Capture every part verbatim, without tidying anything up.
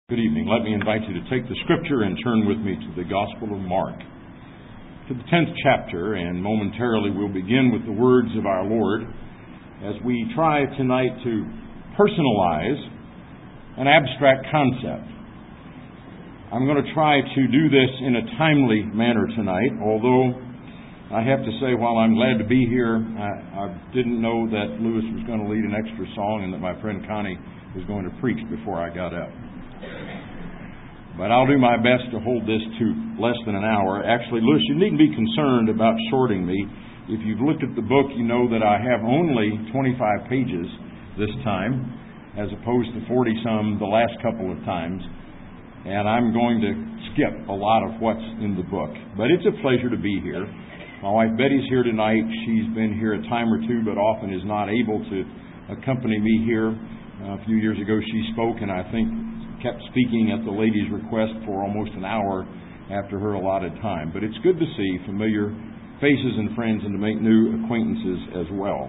Good evening. Let me invite you to take the Scripture and turn with me to the Gospel of Mark, to the tenth chapter, and momentarily we'll begin with the words of our Lord as we try tonight to personalize an abstract concept. I'm going to try to do this in a timely manner tonight, although I have to say, while I'm glad to be here, I, I didn't know that Lewis was going to lead an extra song and that my friend Connie was going to preach before I got up. But I'll do my best to hold this to less than an hour. Actually, Lewis, you needn't be concerned about shorting me. If you've looked at the book, you know that I have only twenty-five pages this time, as opposed to forty-some the last couple of times. And I'm going to skip a lot of what's in the book. But it's a pleasure to be here. My wife Betty's here tonight. She's been here a time or two, but often is not able to accompany me here. Uh, a few years ago she spoke, and I think kept speaking at the lady's request for almost an hour after her allotted time. But it's good to see familiar faces and friends and to make new acquaintances as well.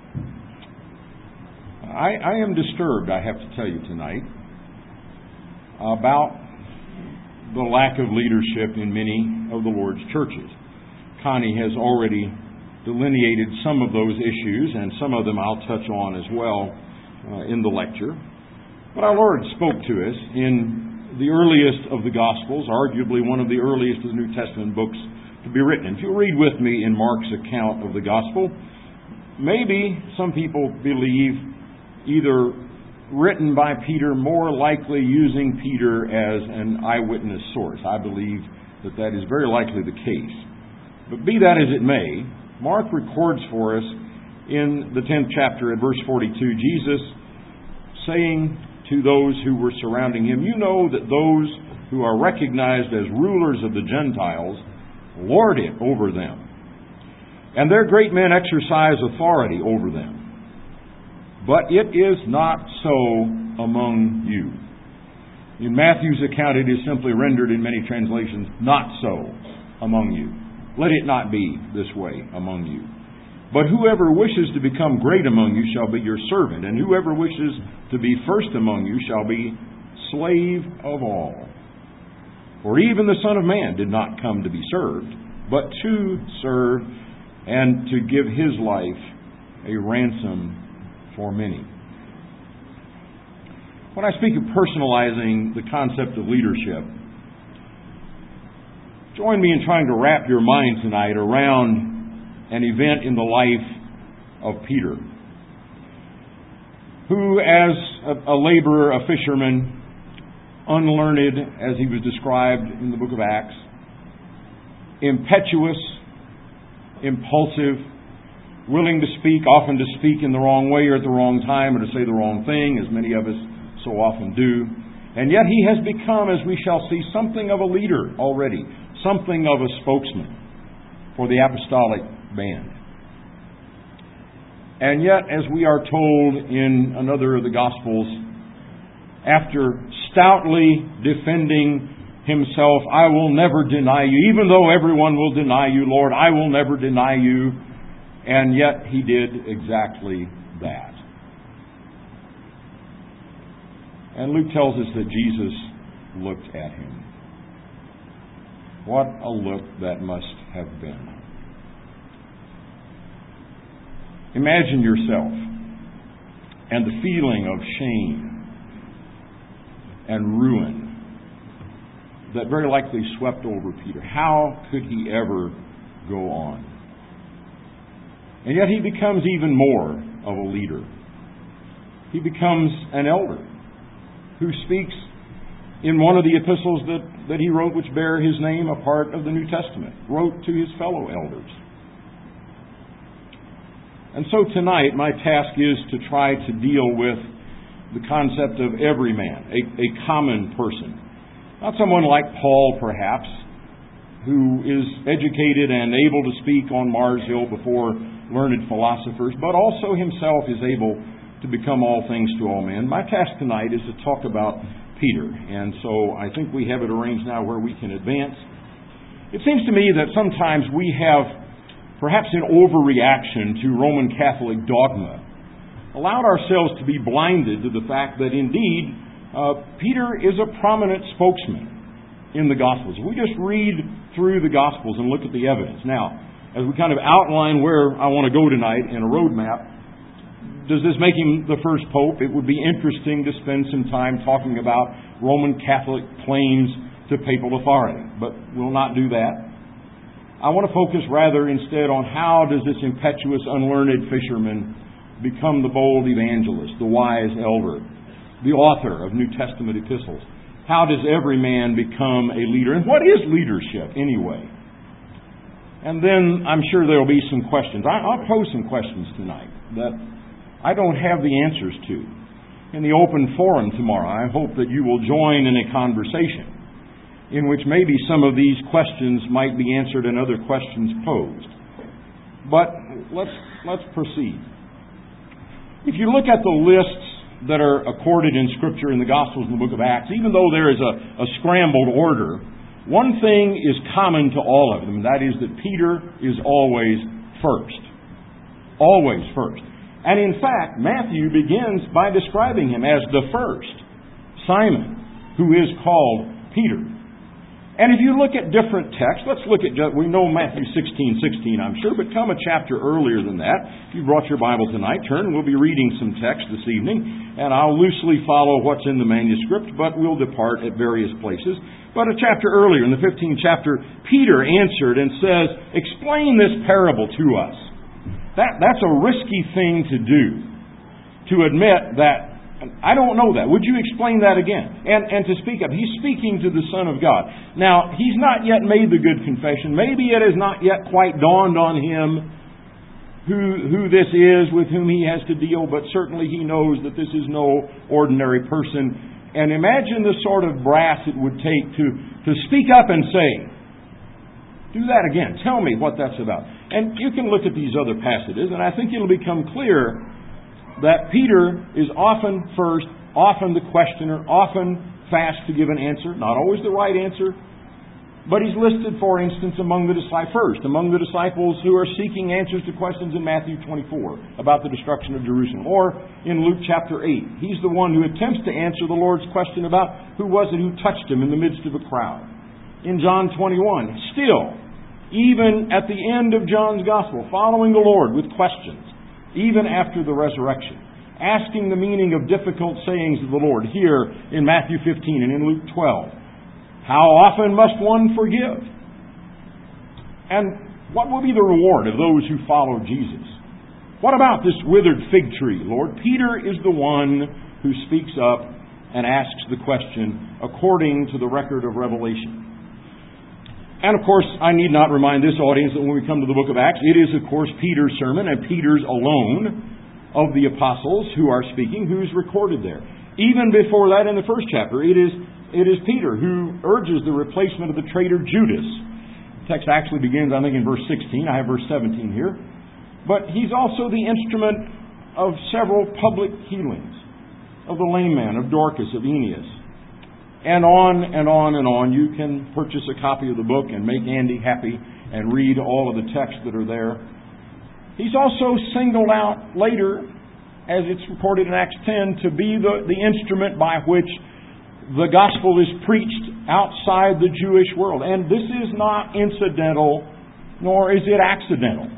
I, I am disturbed, I have to tell you tonight, about the lack of leadership in many of the Lord's churches. Connie has already delineated some of those issues, and some of them I'll touch on as well uh, in the lecture. But our Lord spoke to us in the earliest of the Gospels, arguably one of the earliest of the New Testament books to be written. If you'll read with me in Mark's account of the Gospel, maybe some people believe either written by Peter, more likely using Peter as an eyewitness source. I believe that that is very likely the case. But be that as it may, Mark records for us in the tenth chapter at verse forty-two, Jesus saying to those who were surrounding him, "You know that those who are recognized as rulers of the Gentiles lord it over them, and their great men exercise authority over them. But it is not so among you." In Matthew's account, it is simply rendered in many translations, "Not so among you. Let it not be this way among you. But whoever wishes to become great among you shall be your servant, and whoever wishes to be first among you shall be slave of all. For even the Son of Man did not come to be served, but to serve and to give his life a ransom for many." When I speak of personalizing the concept of leadership, join me in trying to wrap your mind tonight around an event in the life of Peter, who, as a, a laborer, a fisherman, unlearned as he was described in the book of Acts, impetuous, impulsive, willing to speak, often to speak in the wrong way or at the wrong time, or to say the wrong thing, as many of us so often do. And yet he has become, as we shall see, something of a leader already, something of a spokesman for the apostolic band. And yet, as we are told in another of the Gospels, after stoutly defending himself, "I will never deny you, even though everyone will deny you, Lord, I will never deny you," and yet he did exactly that. And Luke tells us that Jesus looked at him. What a look that must have been. Imagine yourself and the feeling of shame and ruin that very likely swept over Peter. How could he ever go on? And yet he becomes even more of a leader. He becomes an elder who speaks in one of the epistles that, that he wrote, which bear his name, a part of the New Testament, wrote to his fellow elders. And so tonight, my task is to try to deal with the concept of every man, a, a common person. Not someone like Paul, perhaps, who is educated and able to speak on Mars Hill before learned philosophers, but also himself is able to become all things to all men. My task tonight is to talk about Peter, and so I think we have it arranged now where we can advance. It seems to me that sometimes we have, perhaps in overreaction to Roman Catholic dogma, allowed ourselves to be blinded to the fact that indeed Uh, Peter is a prominent spokesman in the Gospels. We just read through the Gospels and look at the evidence. Now, as we kind of outline where I want to go tonight in a roadmap, does this make him the first pope? It would be interesting to spend some time talking about Roman Catholic claims to papal authority, but we'll not do that. I want to focus rather instead on how does this impetuous, unlearned fisherman become the bold evangelist, the wise elder, the author of New Testament epistles. How does every man become a leader? And what is leadership anyway? And then I'm sure there will be some questions. I'll pose some questions tonight that I don't have the answers to. In the open forum tomorrow, I hope that you will join in a conversation in which maybe some of these questions might be answered and other questions posed. But let's let's proceed. If you look at the lists that are accorded in Scripture in the Gospels and the book of Acts, even though there is a, a scrambled order, one thing is common to all of them, and that is that Peter is always first. Always first. And in fact, Matthew begins by describing him as the first, Simon, who is called Peter. And if you look at different texts, let's look at, we know Matthew sixteen sixteen, I'm sure, but come a chapter earlier than that. If you brought your Bible tonight, turn, and we'll be reading some text this evening, and I'll loosely follow what's in the manuscript, but we'll depart at various places. But a chapter earlier, in the fifteenth chapter, Peter answered and says, explain this parable to us. That, that's a risky thing to do, to admit that I don't know that. Would you explain that again? And and to speak up. He's speaking to the Son of God. Now, he's not yet made the good confession. Maybe it has not yet quite dawned on him who who this is with whom he has to deal, but certainly he knows that this is no ordinary person. And imagine the sort of brass it would take to, to speak up and say, do that again. Tell me what that's about. And you can look at these other passages, and I think it'll become clear that Peter is often first, often the questioner, often fast to give an answer, not always the right answer, but he's listed, for instance, among the disciples, first, among the disciples who are seeking answers to questions in Matthew twenty-four about the destruction of Jerusalem, or in Luke chapter eight. He's the one who attempts to answer the Lord's question about who was it who touched him in the midst of a crowd. In John twenty-one, still, even at the end of John's Gospel, following the Lord with questions, even after the resurrection, asking the meaning of difficult sayings of the Lord here in Matthew fifteen and in Luke twelve. How often must one forgive? And what will be the reward of those who follow Jesus? What about this withered fig tree, Lord? Peter is the one who speaks up and asks the question according to the record of Revelation. And of course, I need not remind this audience that when we come to the book of Acts, it is of course Peter's sermon, and Peter's alone of the apostles who are speaking, who's recorded there. Even before that, in the first chapter, it is it is Peter who urges the replacement of the traitor Judas. The text actually begins, I think, in verse sixteen. I have verse seventeen here. But he's also the instrument of several public healings, of the lame man, of Dorcas, of Aeneas. And on and on and on. You can purchase a copy of the book and make Andy happy and read all of the texts that are there. He's also singled out later, as it's recorded in Acts ten, to be the, the instrument by which the gospel is preached outside the Jewish world. And this is not incidental, nor is it accidental.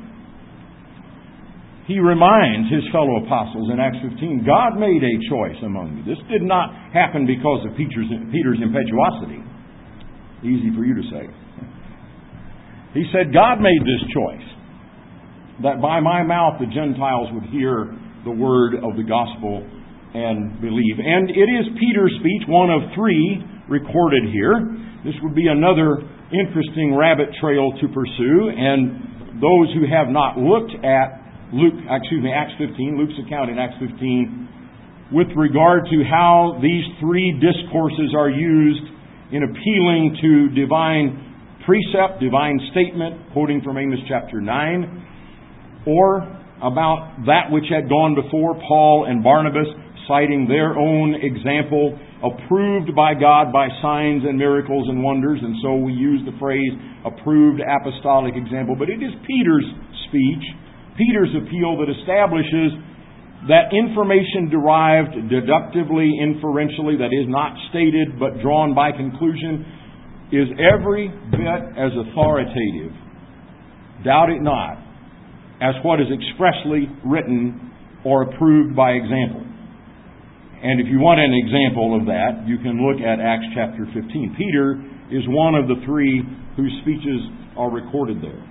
He reminds his fellow apostles in Acts fifteen, God made a choice among you. This did not happen because of Peter's, Peter's impetuosity. Easy for you to say. He said, God made this choice, that by my mouth the Gentiles would hear the word of the gospel and believe. And it is Peter's speech, one of three recorded here. This would be another interesting rabbit trail to pursue. And those who have not looked at Luke, excuse me, Acts fifteen, Luke's account in Acts fifteen, with regard to how these three discourses are used in appealing to divine precept, divine statement, quoting from Amos chapter nine, or about that which had gone before, Paul and Barnabas citing their own example, approved by God by signs and miracles and wonders, and so we use the phrase approved apostolic example. But it is Peter's speech, Peter's appeal, that establishes that information derived deductively, inferentially, that is not stated but drawn by conclusion, is every bit as authoritative, doubt it not, as what is expressly written or approved by example. And if you want an example of that, you can look at Acts chapter fifteen. Peter is one of the three whose speeches are recorded there.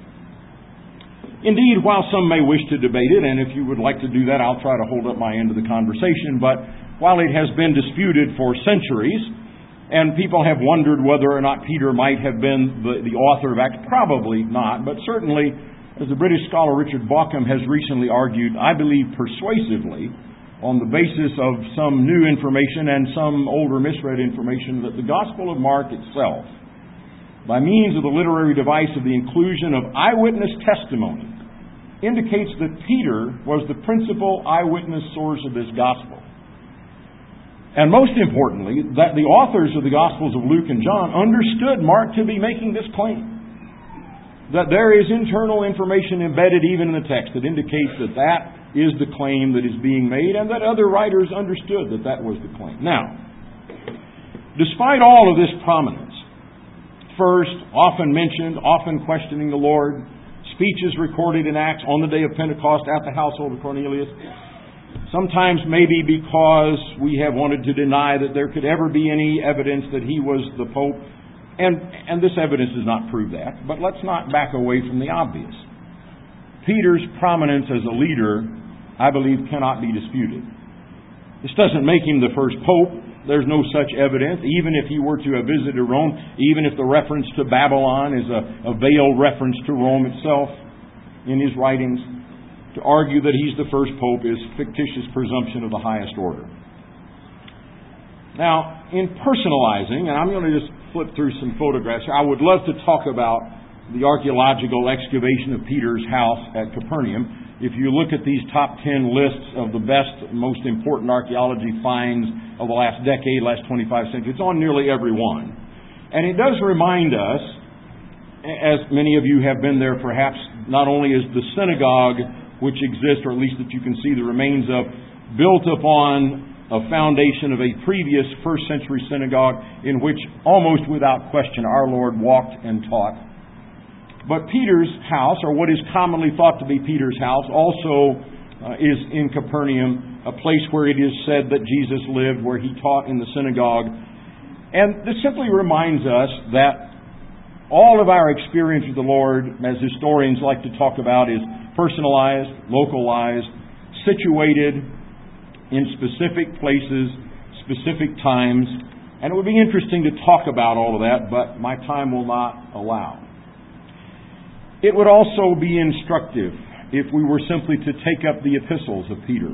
Indeed, while some may wish to debate it, and if you would like to do that, I'll try to hold up my end of the conversation, but while it has been disputed for centuries, and people have wondered whether or not Peter might have been the, the author of Acts, probably not, but certainly, as the British scholar Richard Bauckham has recently argued, I believe persuasively, on the basis of some new information and some older misread information, that the Gospel of Mark itself, by means of the literary device of the inclusion of eyewitness testimony, indicates that Peter was the principal eyewitness source of this Gospel. And most importantly, that the authors of the Gospels of Luke and John understood Mark to be making this claim. That there is internal information embedded even in the text that indicates that that is the claim that is being made, and that other writers understood that that was the claim. Now, despite all of this prominence, first, often mentioned, often questioning the Lord, speeches recorded in Acts on the day of Pentecost at the household of Cornelius, sometimes maybe because we have wanted to deny that there could ever be any evidence that he was the Pope, and, and this evidence does not prove that, but let's not back away from the obvious. Peter's prominence as a leader, I believe, cannot be disputed. This doesn't make him the first Pope. There's no such evidence. Even if he were to have visited Rome, even if the reference to Babylon is a, a veiled reference to Rome itself in his writings, to argue that he's the first Pope is fictitious presumption of the highest order. Now, in personalizing, and I'm going to just flip through some photographs here, I would love to talk about the archaeological excavation of Peter's house at Capernaum. If you look at these top ten lists of the best, most important archaeology finds of the last decade, last twenty-five centuries, it's on nearly every one. And it does remind us, as many of you have been there perhaps, not only is the synagogue which exists, or at least that you can see the remains of, built upon a foundation of a previous first century synagogue in which almost without question our Lord walked and taught. But Peter's house, or what is commonly thought to be Peter's house, also uh, is in Capernaum, a place where it is said that Jesus lived, where he taught in the synagogue. And this simply reminds us that all of our experience with the Lord, as historians like to talk about, is personalized, localized, situated in specific places, specific times. And it would be interesting to talk about all of that, but my time will not allow. It would also be instructive if we were simply to take up the epistles of Peter.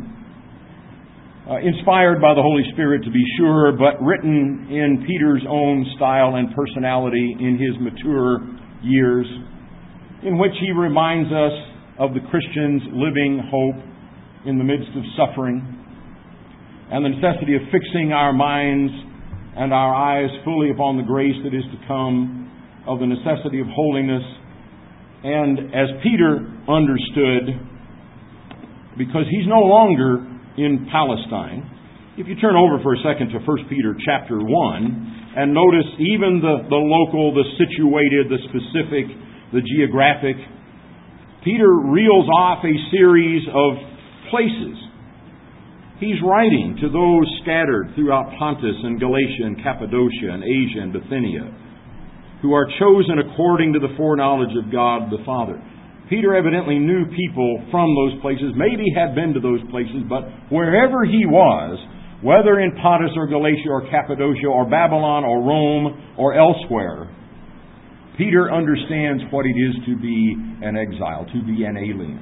Uh, inspired by the Holy Spirit, to be sure, but written in Peter's own style and personality in his mature years, in which he reminds us of the Christian's living hope in the midst of suffering, and the necessity of fixing our minds and our eyes fully upon the grace that is to come, of the necessity of holiness. And as Peter understood, because he's no longer in Palestine, if you turn over for a second to First Peter chapter one, and notice even the, the local, the situated, the specific, the geographic, Peter reels off a series of places. He's writing to those scattered throughout Pontus and Galatia and Cappadocia and Asia and Bithynia, who are chosen according to the foreknowledge of God the Father. Peter evidently knew people from those places, maybe had been to those places, but wherever he was, whether in Pontus or Galatia or Cappadocia or Babylon or Rome or elsewhere, Peter understands what it is to be an exile, to be an alien.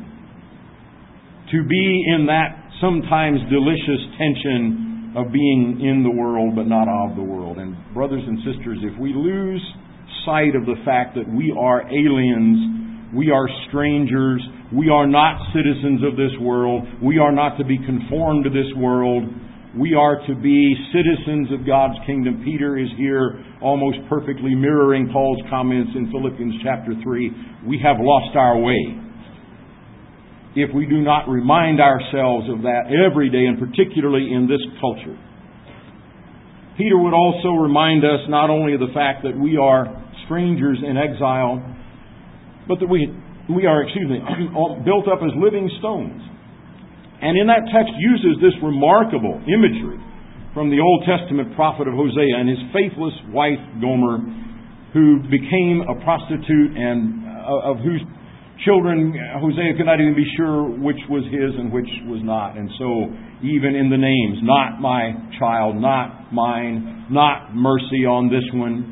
To be in that sometimes delicious tension of being in the world but not of the world. And brothers and sisters, if we lose sight of the fact that we are aliens, we are strangers, we are not citizens of this world, we are not to be conformed to this world, we are to be citizens of God's kingdom. Peter is here almost perfectly mirroring Paul's comments in Philippians chapter three. We have lost our way. if we do not remind ourselves of that every day, and particularly in this culture. Peter would also remind us not only of the fact that we are strangers in exile, but that we we are, excuse me, built up as living stones. And in that text uses this remarkable imagery from the Old Testament prophet of Hosea and his faithless wife Gomer, who became a prostitute and uh, of whose children Hosea could not even be sure which was his and which was not. And so even in the names, not my child, not mine, not mercy on this one,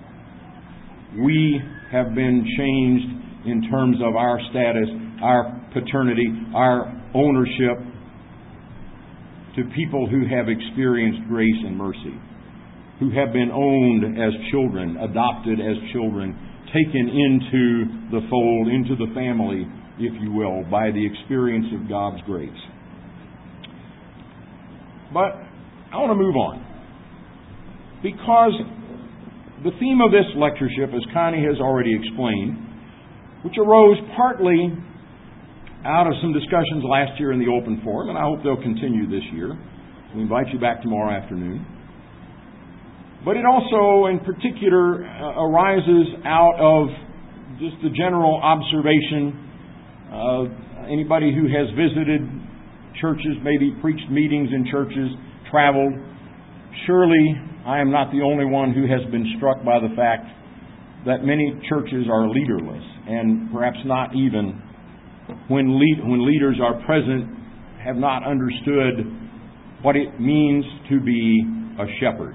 we have been changed in terms of our status, our paternity, our ownership to people who have experienced grace and mercy, who have been owned as children, adopted as children, taken into the fold, into the family, if you will, by the experience of God's grace. But I want to move on, because the theme of this lectureship, as Connie has already explained, which arose partly out of some discussions last year in the open forum, and I hope they'll continue this year. We invite you back tomorrow afternoon. But it also, in particular, uh, arises out of just the general observation of anybody who has visited churches, maybe preached meetings in churches, traveled. Surely I am not the only one who has been struck by the fact that many churches are leaderless, and perhaps not even, when lead, when leaders are present, have not understood what it means to be a shepherd.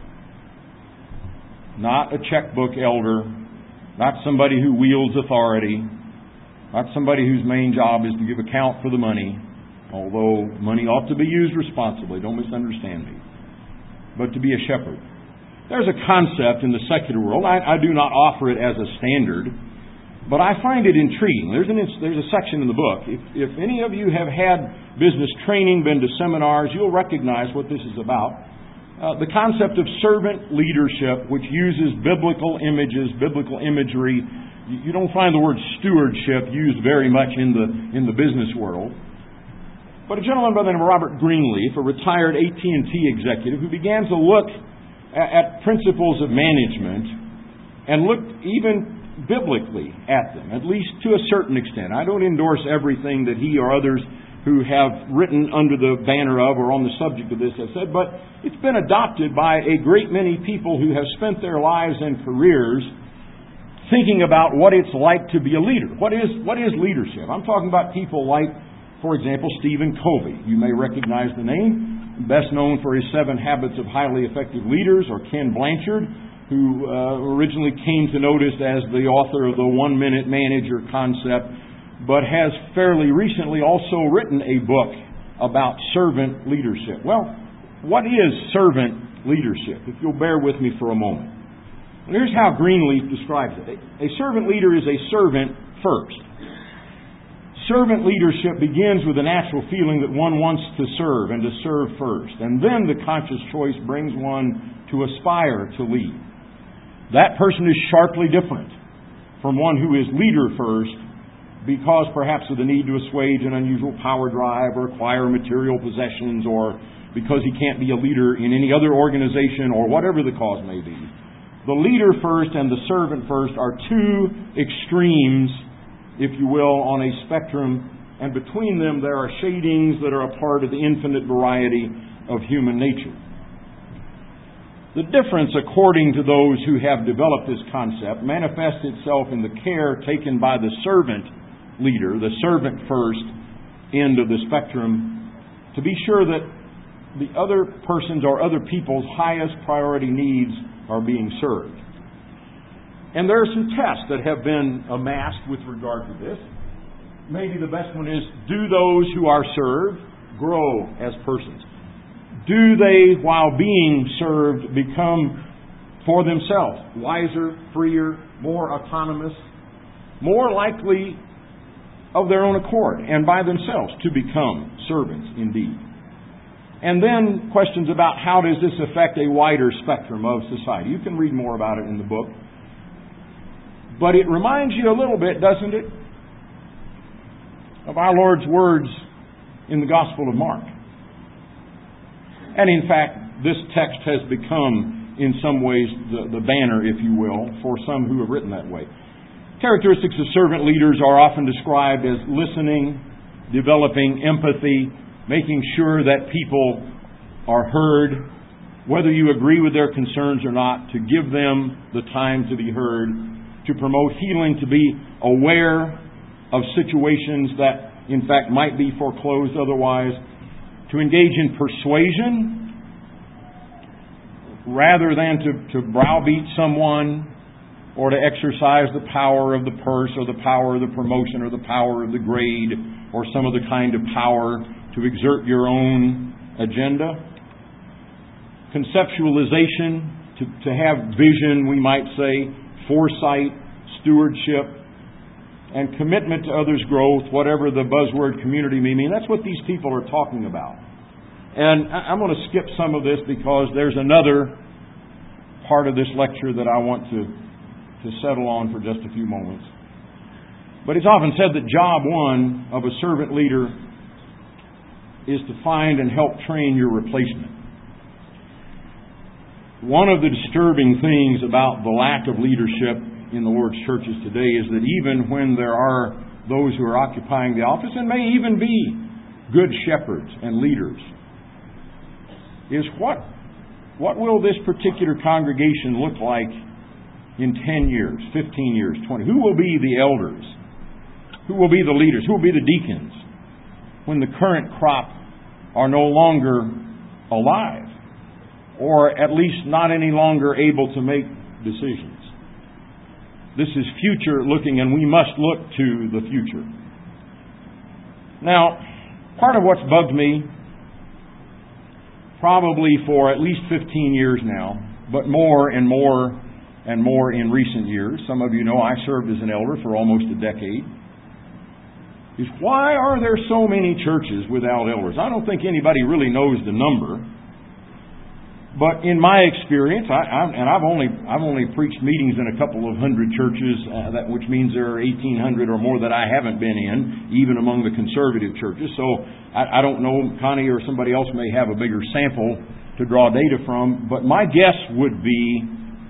Not a checkbook elder, not somebody who wields authority, not somebody whose main job is to give account for the money, although money ought to be used responsibly, don't misunderstand me, but to be a shepherd. There's a concept in the secular world. I, I do not offer it as a standard, but I find it intriguing. There's, an, there's a section in the book. If, if any of you have had business training, been to seminars, you'll recognize what this is about. Uh, the concept of servant leadership, which uses biblical images, biblical imagery. You, you don't find the word stewardship used very much in the in the business world. But a gentleman by the name of Robert Greenleaf, a retired A T and T executive, who began to look at principles of management and looked even biblically at them, at least to a certain extent. I don't endorse everything that he or others who have written under the banner of or on the subject of this have said, but it's been adopted by a great many people who have spent their lives and careers thinking about what it's like to be a leader. What is what is leadership? I'm talking about people like, for example, Stephen Covey. You may recognize the name. Best known for his Seven Habits of Highly Effective Leaders, or Ken Blanchard, who uh, originally came to notice as the author of the one-minute manager concept, but has fairly recently also written a book about servant leadership. Well, what is servant leadership? If you'll bear with me for a moment. Well, here's how Greenleaf describes it. A servant leader is a servant first. Servant leadership begins with a natural feeling that one wants to serve and to serve first. And then the conscious choice brings one to aspire to lead. That person is sharply different from one who is leader first because perhaps of the need to assuage an unusual power drive or acquire material possessions, or because he can't be a leader in any other organization, or whatever the cause may be. The leader first and the servant first are two extremes, if you will, on a spectrum, and between them there are shadings that are a part of the infinite variety of human nature. The difference, according to those who have developed this concept, manifests itself in the care taken by the servant leader, the servant first end of the spectrum, to be sure that the other person's or other people's highest priority needs are being served. And there are some tests that have been amassed with regard to this. Maybe the best one is, do those who are served grow as persons? Do they, while being served, become for themselves wiser, freer, more autonomous, more likely of their own accord and by themselves to become servants indeed? And then questions about how does this affect a wider spectrum of society. You can read more about it in the book. But it reminds you a little bit, doesn't it, of our Lord's words in the Gospel of Mark. And in fact, this text has become, in some ways, the, the banner, if you will, for some who have written that way. Characteristics of servant leaders are often described as listening, developing empathy, making sure that people are heard, whether you agree with their concerns or not, to give them the time to be heard, to promote healing, to be aware of situations that, in fact, might be foreclosed otherwise, to engage in persuasion rather than to, to browbeat someone or to exercise the power of the purse or the power of the promotion or the power of the grade or some other kind of power to exert your own agenda. Conceptualization, to, to have vision, we might say, foresight, stewardship, and commitment to others' growth, whatever the buzzword community may mean. That's what these people are talking about. And I'm going to skip some of this because there's another part of this lecture that I want to, to settle on for just a few moments. But it's often said that job one of a servant leader is to find and help train your replacement. One of the disturbing things about the lack of leadership in the Lord's churches today is that even when there are those who are occupying the office, and may even be good shepherds and leaders, is what, what will this particular congregation look like in ten years, fifteen years, twenty? Who will be the elders? Who will be the leaders? Who will be the deacons when the current crop are no longer alive, or at least not any longer able to make decisions? This is future looking, and we must look to the future. Now, part of what's bugged me, probably for at least fifteen years now, but more and more and more in recent years, some of you know I served as an elder for almost a decade, is why are there so many churches without elders? I don't think anybody really knows the number. But in my experience, I, I, and I've only I've only preached meetings in a couple of hundred churches, uh, that which means there are eighteen hundred or more that I haven't been in, even among the conservative churches. So I, I don't know, Connie or somebody else may have a bigger sample to draw data from, but my guess would be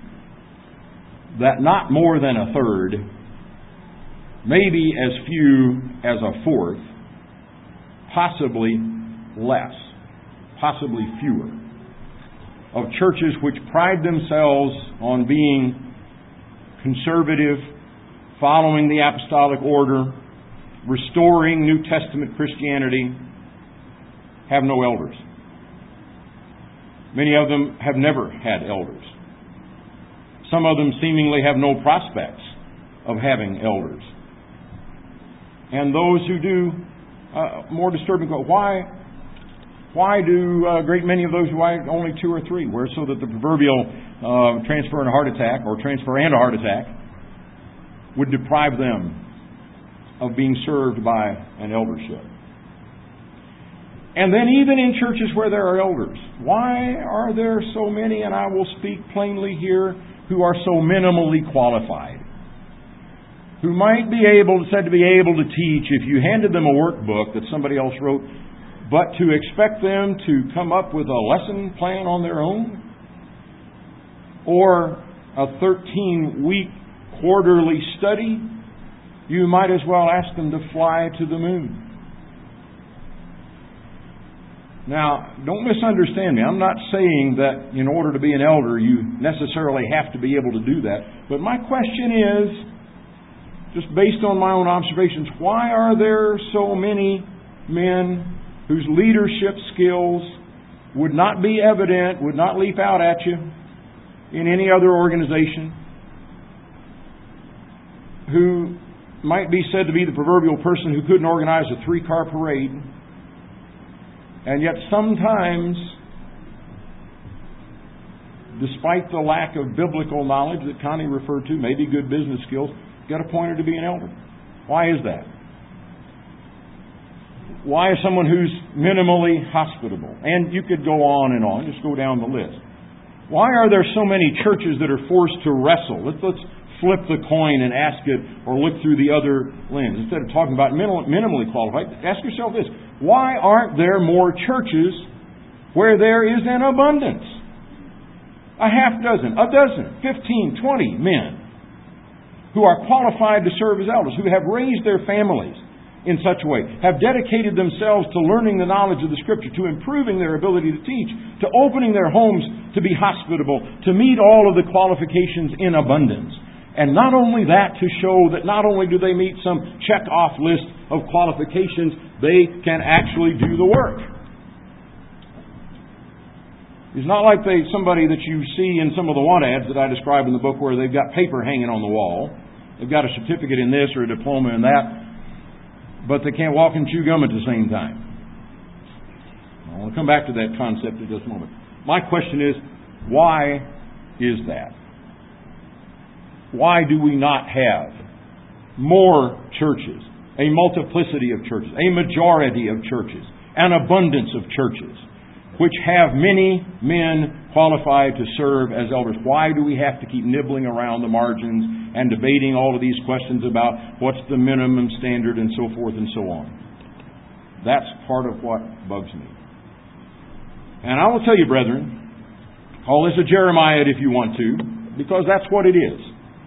that not more than a third, maybe as few as a fourth, possibly less, possibly fewer, of churches which pride themselves on being conservative, following the apostolic order, restoring New Testament Christianity, have no elders. Many of them have never had elders. Some of them seemingly have no prospects of having elders. And those who do, uh, more disturbing, why Why do a great many of those, why only two or three? Where so that the proverbial uh, transfer and a heart attack, or transfer and a heart attack, would deprive them of being served by an eldership. And then even in churches where there are elders, why are there so many, and I will speak plainly here, who are so minimally qualified? Who might be able, said to be able to teach if you handed them a workbook that somebody else wrote, but to expect them to come up with a lesson plan on their own, or a thirteen-week quarterly study, you might as well ask them to fly to the moon. Now, don't misunderstand me. I'm not saying that in order to be an elder you necessarily have to be able to do that. But my question is, just based on my own observations, why are there so many men whose leadership skills would not be evident, would not leap out at you in any other organization, who might be said to be the proverbial person who couldn't organize a three-car parade, and yet sometimes, despite the lack of biblical knowledge that Connie referred to, maybe good business skills, get appointed to be an elder? Why is that? Why is someone who's minimally hospitable? And you could go on and on, just go down the list. Why are there so many churches that are forced to wrestle? Let's, let's flip the coin and ask it or look through the other lens. Instead of talking about minimally qualified, ask yourself this: why aren't there more churches where there is an abundance? A half dozen, a dozen, fifteen, twenty men who are qualified to serve as elders, who have raised their families in such a way, have dedicated themselves to learning the knowledge of the Scripture, to improving their ability to teach, to opening their homes to be hospitable, to meet all of the qualifications in abundance. And not only that, to show that not only do they meet some check-off list of qualifications, they can actually do the work. It's not like they somebody that you see in some of the want ads that I describe in the book where they've got paper hanging on the wall. They've got a certificate in this or a diploma in that, but they can't walk and chew gum at the same time. I want to come back to that concept in just a moment. My question is, why is that? Why do we not have more churches, a multiplicity of churches, a majority of churches, an abundance of churches, which have many men qualified to serve as elders? Why do we have to keep nibbling around the margins and debating all of these questions about what's the minimum standard and so forth and so on? That's part of what bugs me. And I will tell you, brethren, call this a Jeremiah if you want to, because that's what it is.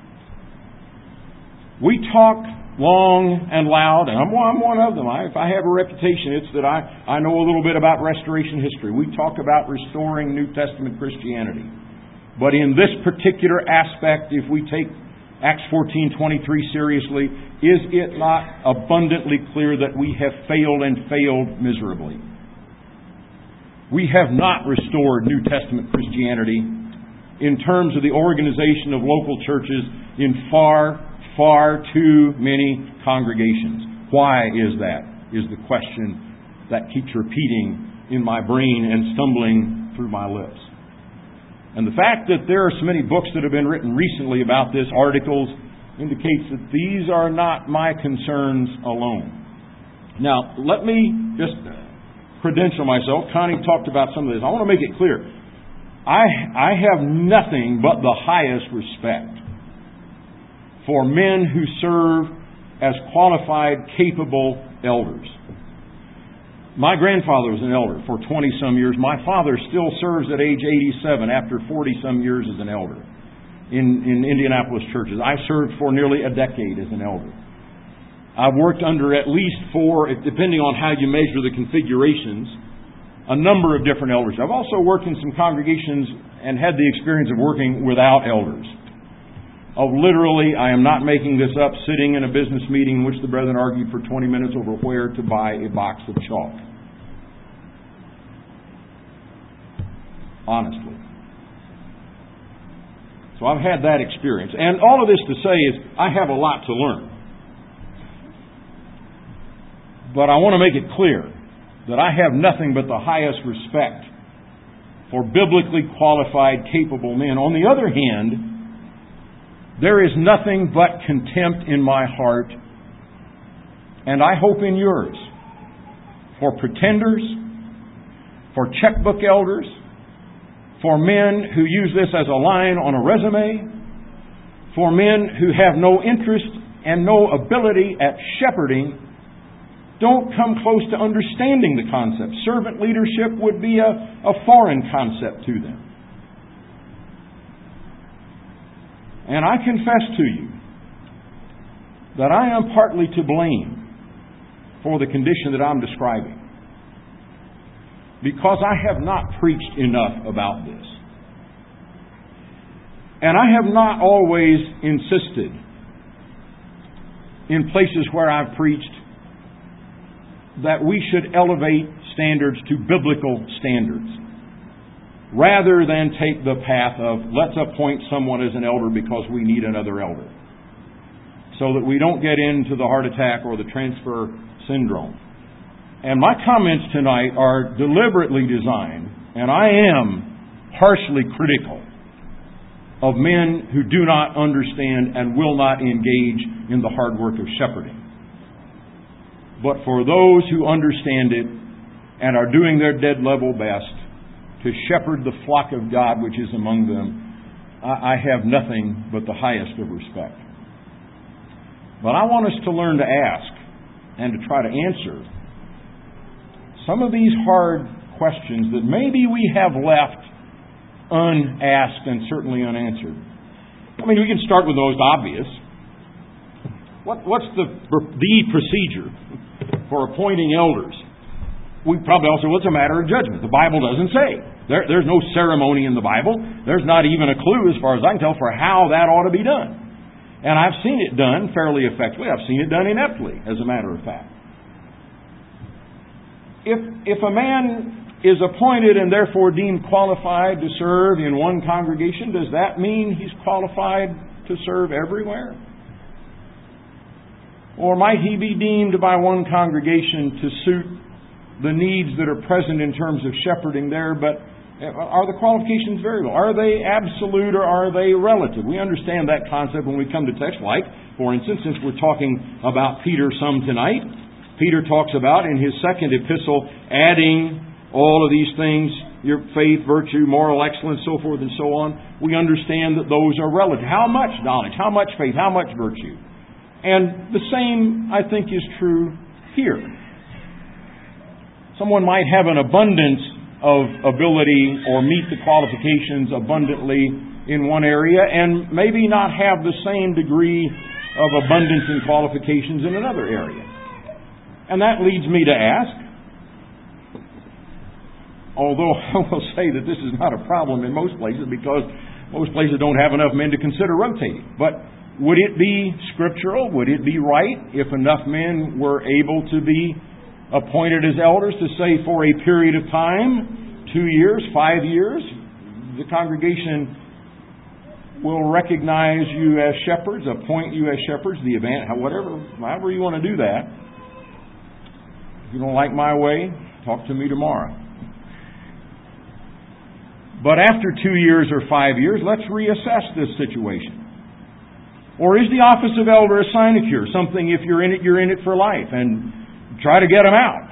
We talk long and loud, and I'm, I'm one of them. I, if I have a reputation, it's that I, I know a little bit about restoration history. We talk about restoring New Testament Christianity. But in this particular aspect, if we take Acts fourteen twenty-three seriously, is it not abundantly clear that we have failed and failed miserably? We have not restored New Testament Christianity in terms of the organization of local churches in far Far too many congregations. Why is that? Is the question that keeps repeating in my brain and stumbling through my lips. And the fact that there are so many books that have been written recently about this, articles, indicates that these are not my concerns alone. Now, let me just credential myself. Connie talked about some of this. I want to make it clear. I, I have nothing but the highest respect for men who serve as qualified, capable elders. My grandfather was an elder for twenty-some years. My father still serves at age eighty-seven after forty-some years as an elder in, in Indianapolis churches. I served for nearly a decade as an elder. I've worked under at least four, depending on how you measure the configurations, a number of different elders. I've also worked in some congregations and had the experience of working without elders. Of literally, I am not making this up, sitting in a business meeting in which the brethren argued for twenty minutes over where to buy a box of chalk. Honestly. So I've had that experience. And all of this to say is, I have a lot to learn. But I want to make it clear that I have nothing but the highest respect for biblically qualified, capable men. On the other hand, there is nothing but contempt in my heart, and I hope in yours, for pretenders, for checkbook elders, for men who use this as a line on a resume, for men who have no interest and no ability at shepherding, don't come close to understanding the concept. Servant leadership would be a, a foreign concept to them. And I confess to you that I am partly to blame for the condition that I'm describing, because I have not preached enough about this. And I have not always insisted in places where I've preached that we should elevate standards to biblical standards, rather than take the path of let's appoint someone as an elder because we need another elder, so that we don't get into the heart attack or the transfer syndrome. And my comments tonight are deliberately designed, and I am harshly critical of men who do not understand and will not engage in the hard work of shepherding. But for those who understand it and are doing their dead level best to shepherd the flock of God which is among them, I have nothing but the highest of respect. But I want us to learn to ask and to try to answer some of these hard questions that maybe we have left unasked and certainly unanswered. I mean, we can start with the most obvious. What, what's the, the procedure for appointing elders? We probably also, what's a matter of judgment? The Bible doesn't say. There, there's no ceremony in the Bible. There's not even a clue, as far as I can tell, for how that ought to be done. And I've seen it done fairly effectively. I've seen it done ineptly, as a matter of fact. If, if a man is appointed and therefore deemed qualified to serve in one congregation, does that mean he's qualified to serve everywhere? Or might he be deemed by one congregation to suit the needs that are present in terms of shepherding there, but are the qualifications variable? Are they absolute or are they relative? We understand that concept when we come to text, like, for instance, since we're talking about Peter some tonight, Peter talks about in his second epistle adding all of these things, your faith, virtue, moral excellence, so forth and so on. We understand that those are relative. How much knowledge? How much faith? How much virtue? And the same, I think, is true here. Someone might have an abundance of ability or meet the qualifications abundantly in one area and maybe not have the same degree of abundance in qualifications in another area. And that leads me to ask, although I will say that this is not a problem in most places because most places don't have enough men to consider rotating, but would it be scriptural? Would it be right if enough men were able to be appointed as elders to say for a period of time, two years, five years, the congregation will recognize you as shepherds, appoint you as shepherds, the event, whatever, however you want to do that. If you don't like my way, talk to me tomorrow. But after two years or five years, let's reassess this situation. Or is the office of elder a sinecure? Something, if you're in it, you're in it for life, and try to get them out.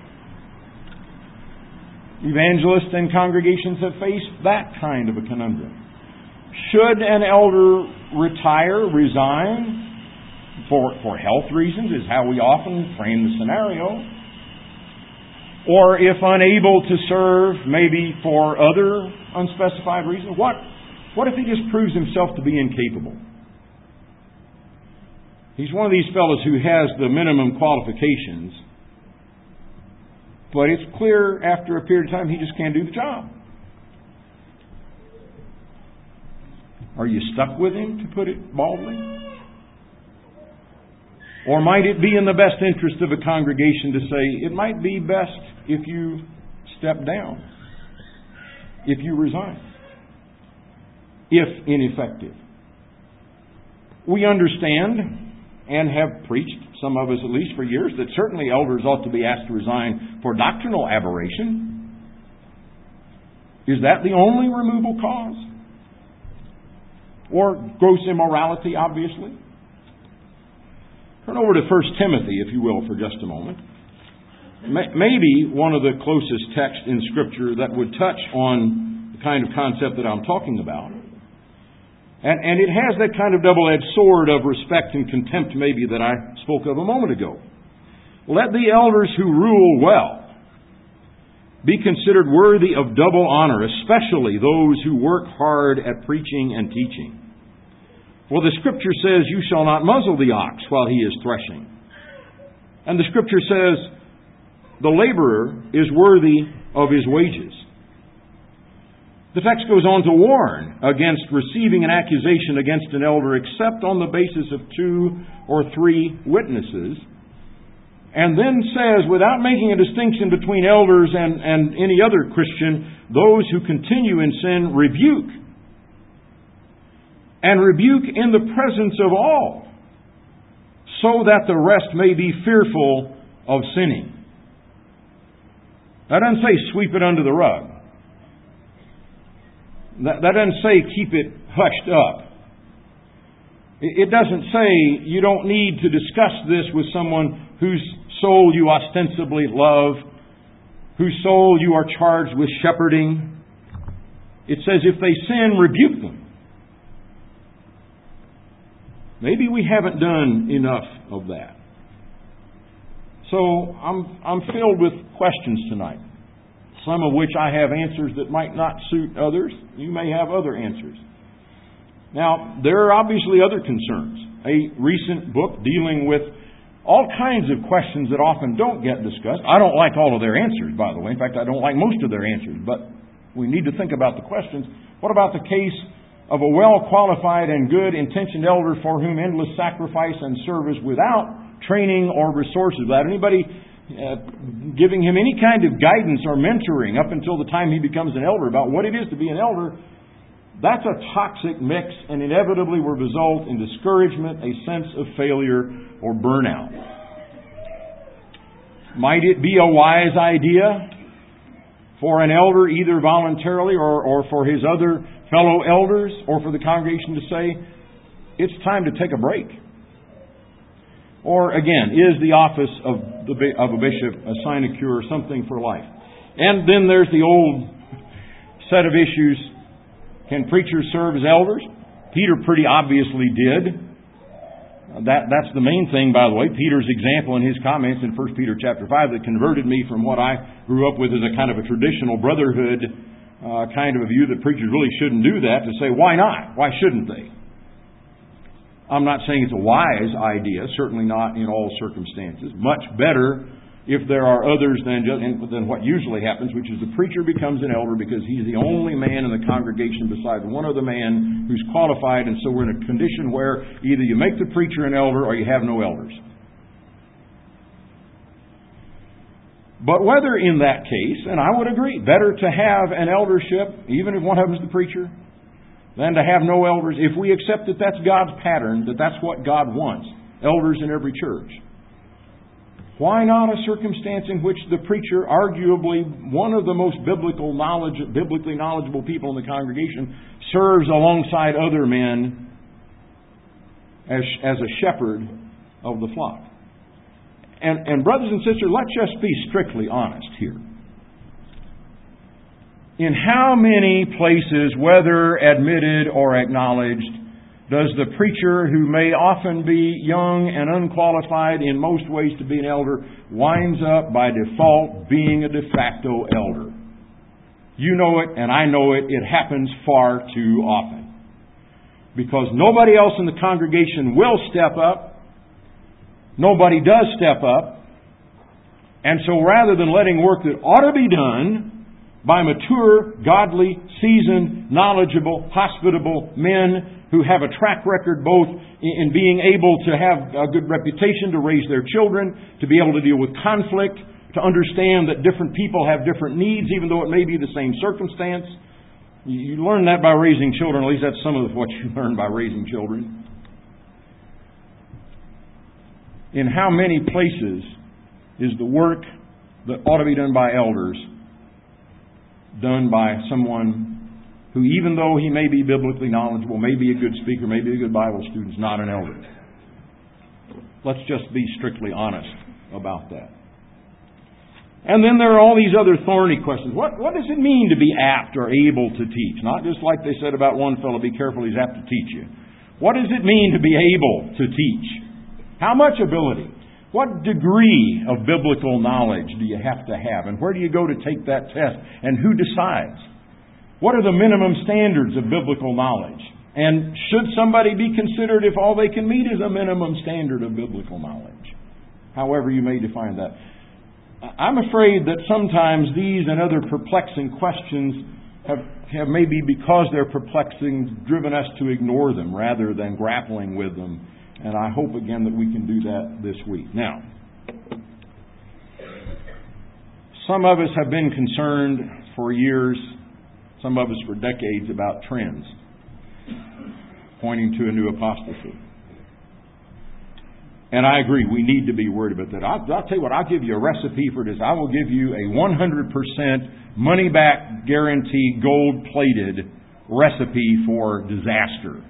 Evangelists and congregations have faced that kind of a conundrum. Should an elder retire, resign, for, for health reasons, is how we often frame the scenario. Or if unable to serve, maybe for other unspecified reasons, what, what if he just proves himself to be incapable? He's one of these fellows who has the minimum qualifications, but it's clear after a period of time he just can't do the job. Are you stuck with him, to put it baldly? Or might it be in the best interest of a congregation to say, it might be best if you step down, if you resign, if ineffective? We understand and have preached, some of us at least for years, that certainly elders ought to be asked to resign for doctrinal aberration. Is that the only removal cause? Or gross immorality, obviously? Turn over to First Timothy, if you will, for just a moment. Maybe one of the closest texts in Scripture that would touch on the kind of concept that I'm talking about. And, and it has that kind of double-edged sword of respect and contempt, maybe, that I spoke of a moment ago. Let the elders who rule well be considered worthy of double honor, especially those who work hard at preaching and teaching. For the Scripture says, you shall not muzzle the ox while he is threshing. And the Scripture says, the laborer is worthy of his wages. The text goes on to warn against receiving an accusation against an elder except on the basis of two or three witnesses. And then says, without making a distinction between elders and, and any other Christian, those who continue in sin rebuke. And rebuke in the presence of all, so that the rest may be fearful of sinning. That doesn't say sweep it under the rug. That, that doesn't say keep it hushed up. It, it doesn't say you don't need to discuss this with someone whose soul you ostensibly love, whose soul you are charged with shepherding. It says if they sin, rebuke them. Maybe we haven't done enough of that. So I'm, I'm filled with questions tonight, some of which I have answers that might not suit others. You may have other answers. Now, there are obviously other concerns. A recent book dealing with all kinds of questions that often don't get discussed. I don't like all of their answers, by the way. In fact, I don't like most of their answers, but we need to think about the questions. What about the case of a well-qualified and good-intentioned elder for whom endless sacrifice and service without training or resources, without anybody uh, giving him any kind of guidance or mentoring up until the time he becomes an elder about what it is to be an elder? That's a toxic mix and inevitably will result in discouragement, a sense of failure, or burnout. Might it be a wise idea for an elder, either voluntarily or, or for his other fellow elders or for the congregation to say, it's time to take a break? Or again, is the office of, the, of a bishop a sinecure or something for life? And then there's the old set of issues. Can preachers serve as elders? Peter pretty obviously did. That, that's the main thing, by the way. Peter's example in his comments in First Peter chapter five that converted me from what I grew up with as a kind of a traditional brotherhood uh, kind of a view that preachers really shouldn't do that, to say, why not? Why shouldn't they? I'm not saying it's a wise idea, certainly not in all circumstances. Much better if there are others than, just, than what usually happens, which is the preacher becomes an elder because he's the only man in the congregation besides one other man who's qualified, and so we're in a condition where either you make the preacher an elder or you have no elders. But whether in that case, and I would agree, better to have an eldership, even if one of them is the preacher, than to have no elders, if we accept that that's God's pattern, that that's what God wants, elders in every church. Why not a circumstance in which the preacher, arguably one of the most biblical knowledge, biblically knowledgeable people in the congregation, serves alongside other men as, as a shepherd of the flock? And, and brothers and sisters, let's just be strictly honest here. In how many places, whether admitted or acknowledged, does the preacher, who may often be young and unqualified in most ways to be an elder, winds up by default being a de facto elder? You know it, and I know it. It happens far too often. Because nobody else in the congregation will step up. Nobody does step up. And so rather than letting work that ought to be done by mature, godly, seasoned, knowledgeable, hospitable men who have a track record both in being able to have a good reputation to raise their children, to be able to deal with conflict, to understand that different people have different needs, even though it may be the same circumstance. You learn that by raising children. At least that's some of what you learn by raising children. In how many places is the work that ought to be done by elders done by someone who, even though he may be biblically knowledgeable, may be a good speaker, may be a good Bible student, is not an elder? Let's just be strictly honest about that. And then there are all these other thorny questions. What, what does it mean to be apt or able to teach? Not just like they said about one fellow, be careful, he's apt to teach you. What does it mean to be able to teach? How much ability? What degree of biblical knowledge do you have to have? And where do you go to take that test? And who decides? What are the minimum standards of biblical knowledge? And should somebody be considered if all they can meet is a minimum standard of biblical knowledge? However you may define that. I'm afraid that sometimes these and other perplexing questions have, have maybe, because they're perplexing, driven us to ignore them rather than grappling with them. And I hope again that we can do that this week. Now, some of us have been concerned for years, some of us for decades, about trends pointing to a new apostasy. And I agree, we need to be worried about that. I'll, I'll tell you what, I'll give you a recipe for this. I will give you a one hundred percent money-back guarantee, gold-plated recipe for disaster.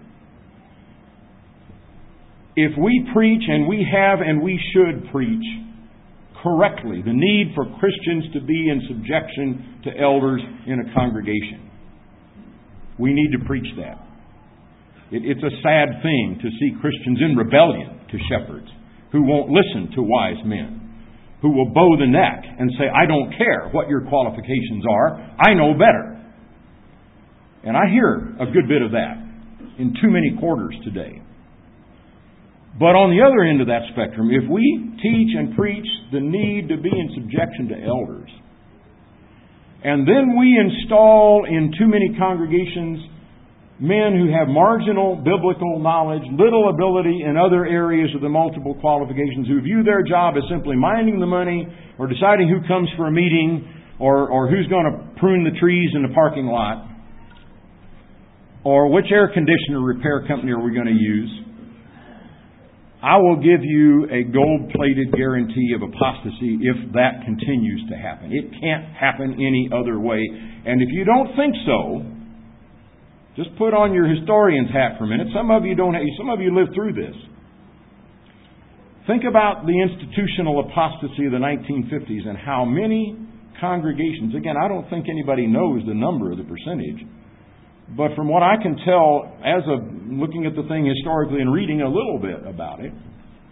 If we preach, and we have and we should preach correctly, the need for Christians to be in subjection to elders in a congregation, we need to preach that. It, it's a sad thing to see Christians in rebellion to shepherds who won't listen to wise men, who will bow the neck and say, I don't care what your qualifications are, I know better. And I hear a good bit of that in too many quarters today. But on the other end of that spectrum, if we teach and preach the need to be in subjection to elders, and then we install in too many congregations men who have marginal biblical knowledge, little ability in other areas of the multiple qualifications, who view their job as simply minding the money or deciding who comes for a meeting or, or who's going to prune the trees in the parking lot, or which air conditioner repair company are we going to use, I will give you a gold-plated guarantee of apostasy if that continues to happen. It can't happen any other way. And if you don't think so, just put on your historian's hat for a minute. Some of you don't. Some of you lived through this. Think about the institutional apostasy of the nineteen fifties and how many congregations. Again, I don't think anybody knows the number or the percentage, but from what I can tell, as of looking at the thing historically and reading a little bit about it,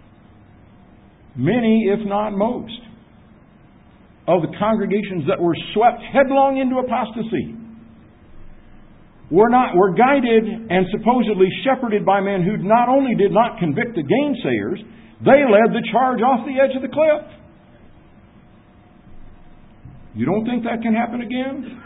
many, if not most, of the congregations that were swept headlong into apostasy were not were guided and supposedly shepherded by men who not only did not convict the gainsayers, they led the charge off the edge of the cliff. You don't think that can happen again?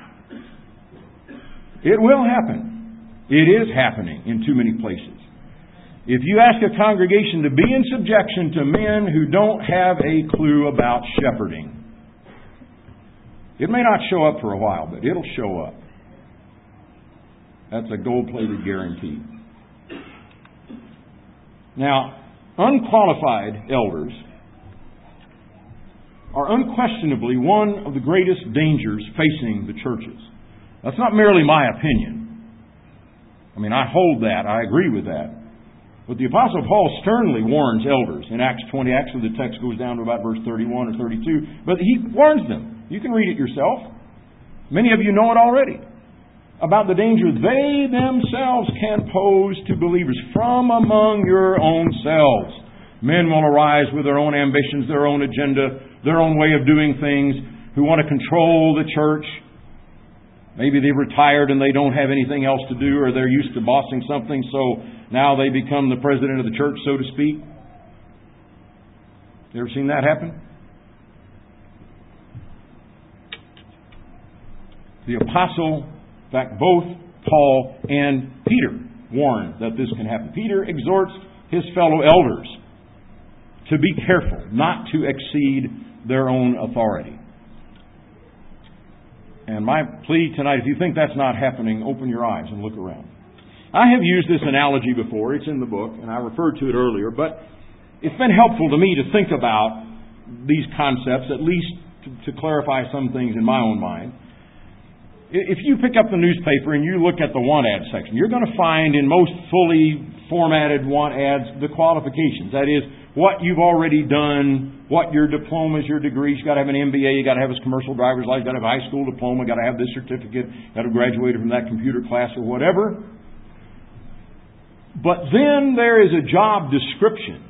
It will happen. It is happening in too many places. If you ask a congregation to be in subjection to men who don't have a clue about shepherding, it may not show up for a while, but it'll show up. That's a gold-plated guarantee. Now, unqualified elders are unquestionably one of the greatest dangers facing the churches. That's not merely my opinion. I mean, I hold that. I agree with that. But the Apostle Paul sternly warns elders in Acts twenty. Actually, the text goes down to about verse thirty-one or thirty-two. But he warns them. You can read it yourself. Many of you know it already. About the danger they themselves can pose to believers from among your own selves. Men will arise with their own ambitions, their own agenda, their own way of doing things, who want to control the church. Maybe they've retired and they don't have anything else to do, or they're used to bossing something, so now they become the president of the church, so to speak. You ever seen that happen? The apostle, in fact, both Paul and Peter warn that this can happen. Peter exhorts his fellow elders to be careful, not to exceed their own authority. And my plea tonight, if you think that's not happening, open your eyes and look around. I have used this analogy before. It's in the book, and I referred to it earlier, but it's been helpful to me to think about these concepts, at least to, to clarify some things in my own mind. If you pick up the newspaper and you look at the want ad section, you're going to find in most fully formatted want ads the qualifications. That is, what you've already done, what your diplomas, your degrees. You've got to have an M B A, you've got to have a commercial driver's license, you've got to have a high school diploma, you've got to have this certificate, you've got to have graduated from that computer class or whatever. But then there is a job description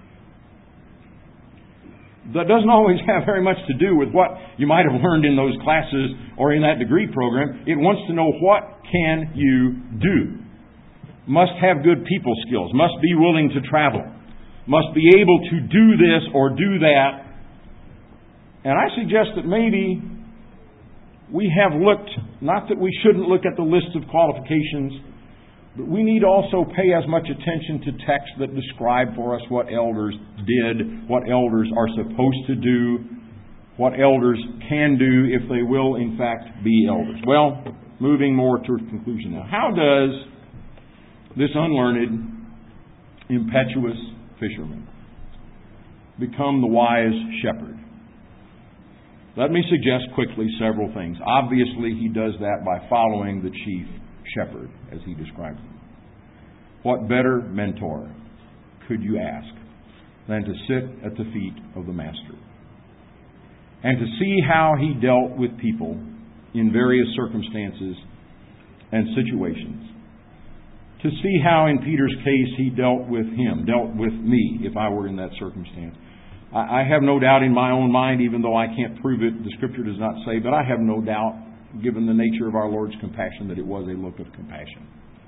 that doesn't always have very much to do with what you might have learned in those classes or in that degree program. It wants to know, what can you do? Must have good people skills. Must be willing to travel. Must be able to do this or do that. And I suggest that maybe we have looked, not that we shouldn't look at the list of qualifications, but we need to also pay as much attention to texts that describe for us what elders did, what elders are supposed to do, what elders can do if they will, in fact, be elders. Well, moving more to a conclusion now. How does this unlearned, impetuous fisherman become the wise shepherd? Let me suggest quickly several things. Obviously, he does that by following the chief shepherd, as he describes him. What better mentor could you ask than to sit at the feet of the Master and to see how he dealt with people in various circumstances and situations, to see how in Peter's case he dealt with him, dealt with me, if I were in that circumstance. I have no doubt in my own mind, even though I can't prove it, the Scripture does not say, but I have no doubt, given the nature of our Lord's compassion, that it was a look of compassion.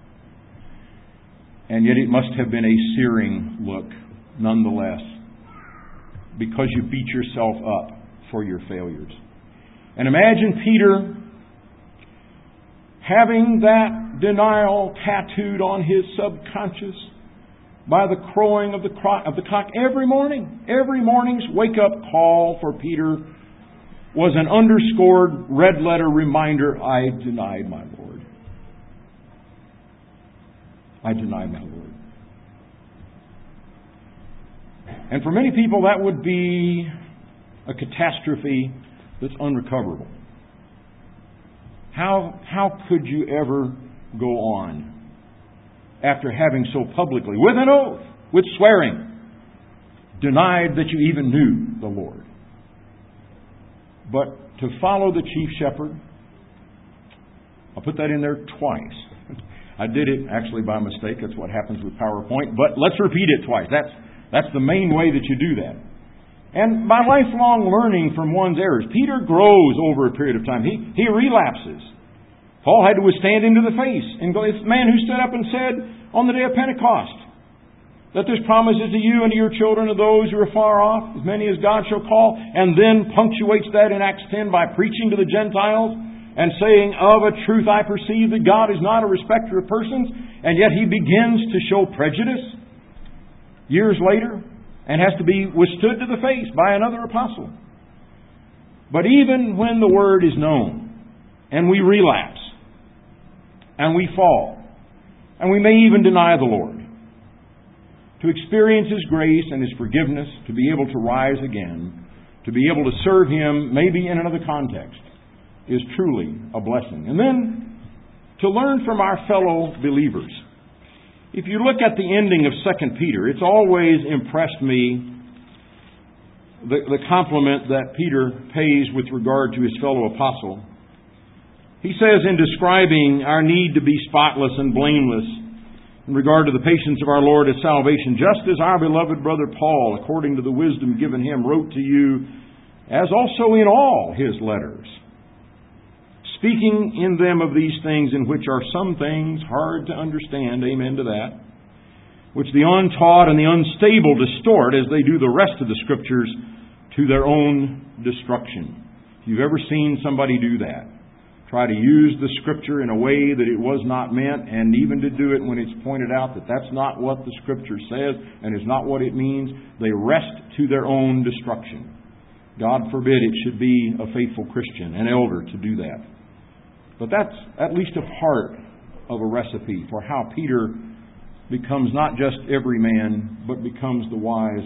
And yet it must have been a searing look, nonetheless, because you beat yourself up for your failures. And imagine Peter having that denial tattooed on his subconscious by the crowing of the cock, of the cock every morning. Every morning's wake-up call for Peter was an underscored red-letter reminder, I denied my Lord. I denied my Lord. And for many people, that would be a catastrophe that's unrecoverable. How, how could you ever go on after having so publicly, with an oath, with swearing, denied that you even knew the Lord? But to follow the chief shepherd, I'll put that in there twice. I did it actually by mistake. That's what happens with PowerPoint. But let's repeat it twice. That's, that's the main way that you do that. And by lifelong learning from one's errors, Peter grows over a period of time. He, he relapses. Paul had to withstand him to the face. And this man who stood up and said on the day of Pentecost that this promise is to you and to your children and those who are far off, as many as God shall call, and then punctuates that in Acts ten by preaching to the Gentiles and saying, of a truth I perceive that God is not a respecter of persons, and yet he begins to show prejudice years later and has to be withstood to the face by another apostle. But even when the Word is known, and we relapse, and we fall, and we may even deny the Lord, to experience His grace and His forgiveness, to be able to rise again, to be able to serve Him maybe in another context, is truly a blessing. And then to learn from our fellow believers. If you look at the ending of Second Peter, it's always impressed me the, the compliment that Peter pays with regard to his fellow apostle. He says in describing our need to be spotless and blameless in regard to the patience of our Lord as salvation, just as our beloved brother Paul, according to the wisdom given him, wrote to you, as also in all his letters, speaking in them of these things, in which are some things hard to understand, amen to that, which the untaught and the unstable distort as they do the rest of the Scriptures to their own destruction. If you've ever seen somebody do that, try to use the Scripture in a way that it was not meant, and even to do it when it's pointed out that that's not what the Scripture says and is not what it means, they rest to their own destruction. God forbid it should be a faithful Christian, an elder, to do that. But that's at least a part of a recipe for how Peter becomes not just every man, but becomes the wise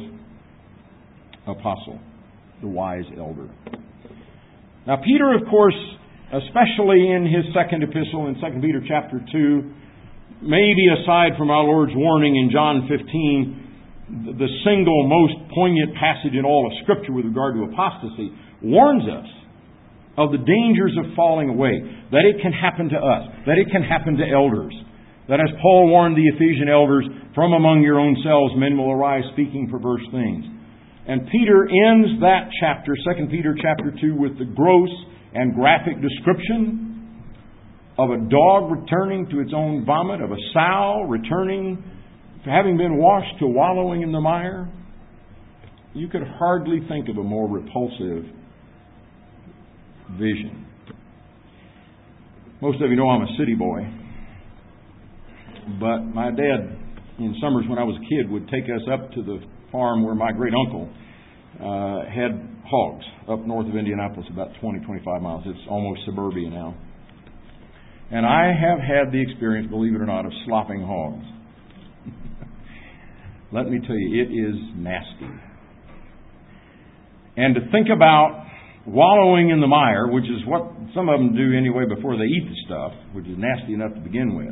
apostle, the wise elder. Now, Peter, of course, especially in his second epistle in Second Peter chapter two, maybe aside from our Lord's warning in John fifteen, the single most poignant passage in all of Scripture with regard to apostasy, warns us of the dangers of falling away, that it can happen to us, that it can happen to elders, that as Paul warned the Ephesian elders, from among your own selves men will arise speaking perverse things. And Peter ends that chapter, Second Peter chapter two, with the gross and graphic description of a dog returning to its own vomit, of a sow returning, having been washed, to wallowing in the mire. You could hardly think of a more repulsive vision. Most of you know I'm a city boy, but my dad, in summers when I was a kid, would take us up to the farm where my great uncle uh, had hogs up north of Indianapolis, about twenty, twenty-five miles. It's almost suburbia now. And I have had the experience, believe it or not, of slopping hogs. Let me tell you, it is nasty. And to think about wallowing in the mire, which is what some of them do anyway before they eat the stuff, which is nasty enough to begin with.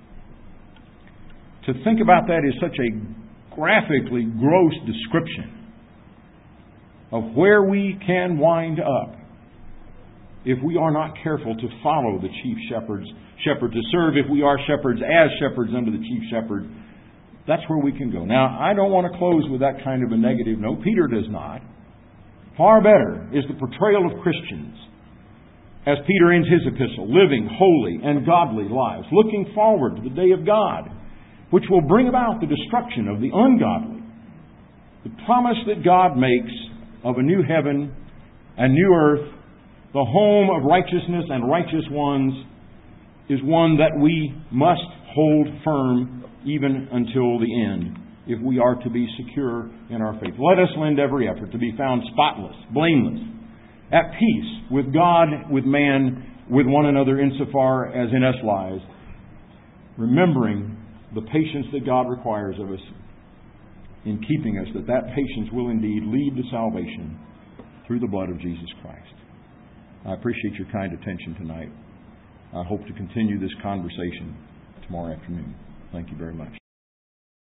To think about that is such a graphically gross description of where we can wind up if we are not careful to follow the chief shepherd's shepherd to serve. If we are shepherds as shepherds under the chief shepherd, that's where we can go. Now, I don't want to close with that kind of a negative note. Peter does not. Far better is the portrayal of Christians, as Peter ends his epistle, living holy and godly lives, looking forward to the day of God, which will bring about the destruction of the ungodly. The promise that God makes of a new heaven and new earth, the home of righteousness and righteous ones, is one that we must hold firm even until the end, if we are to be secure in our faith. Let us lend every effort to be found spotless, blameless, at peace with God, with man, with one another insofar as in us lies, remembering the patience that God requires of us in keeping us, that that patience will indeed lead to salvation through the blood of Jesus Christ. I appreciate your kind attention tonight. I hope to continue this conversation tomorrow afternoon. Thank you very much.